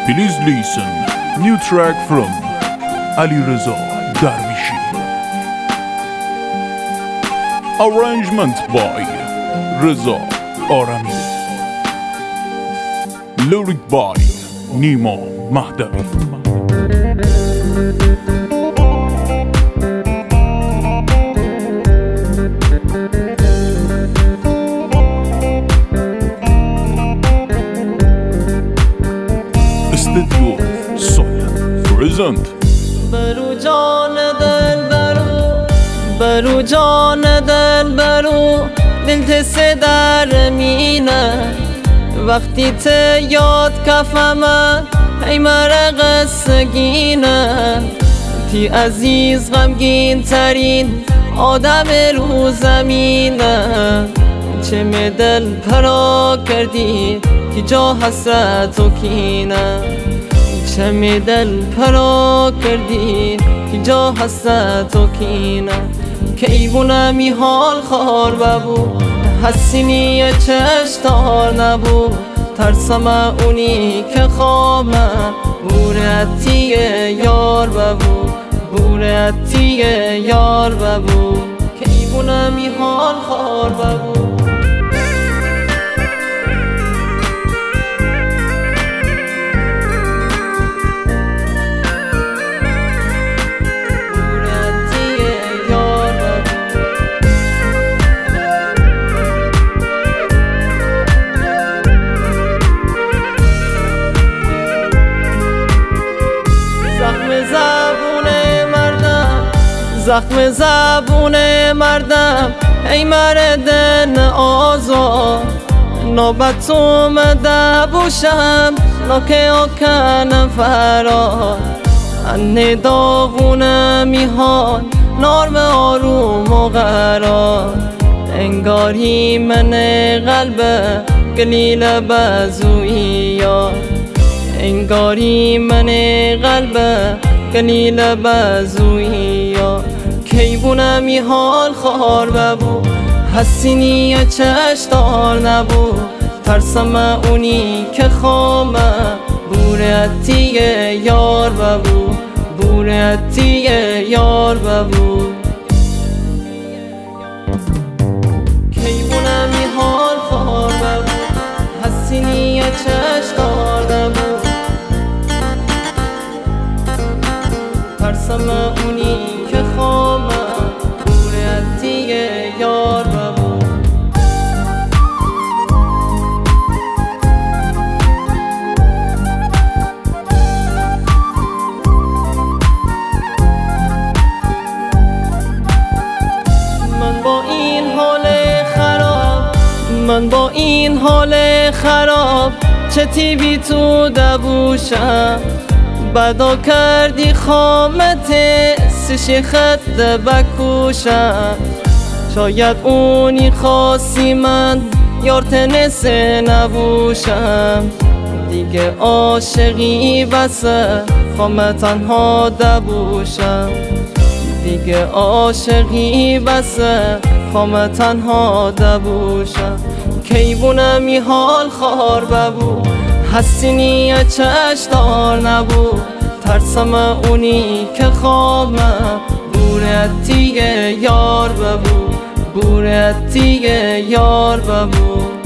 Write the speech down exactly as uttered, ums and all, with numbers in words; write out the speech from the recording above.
Please listen. New track from Alireza Darvishi. Arrangement by Reza Arami. Lyric by Nima Mahdavi. Studio Soil present. برو جان دل برو برو جان دل برو دل تسه در مینه وقتی ته یاد کفمه ای مرق سگینه تی عزیز غمگین ترین آدم رو زمینه چه می دل پرا کردی که جا حسرت و کینه چه می دل پرا کردی که جا حسرت و کینه که ایبونه می حال خار ببو حسینی چشتار نبو ترسم اونی که خوابه بورتی یار ببو بورتی یار ببو که ایبونه می حال خار ببو زخم زبون مردم ای مردن آزار نوبت اومده بوشم لاکه آکن فرار انه داغونه میهان نرم آروم و قرار انگاری من قلب گلیل بزوی یار انگاری من قلب گلیل بزوی یار کیبونه می حال خار ببو حسینی چشتار نبو ترسم اونی که خوامه بورتی یار ببو بورتی یار ببو کیبونه می حال خار ببو حسینی چشتار نبو ترسم اونی که خوامه بورتی یار ببو من با این حال خراب من با این حال خراب چه تیبی تو دبوشم بدا کردی خامت سشی خط بکوشم شاید اونی خاصی من یار تنس نبوشم دیگه عاشقی بسه خام تنها دبوشم دیگه عاشقی بسه خام تنها دبوشم کیبونه می حال خار ببو حسینی چشتار نبو ترسم اونی که خوابه بورتی یار ببو بورتی یار ببو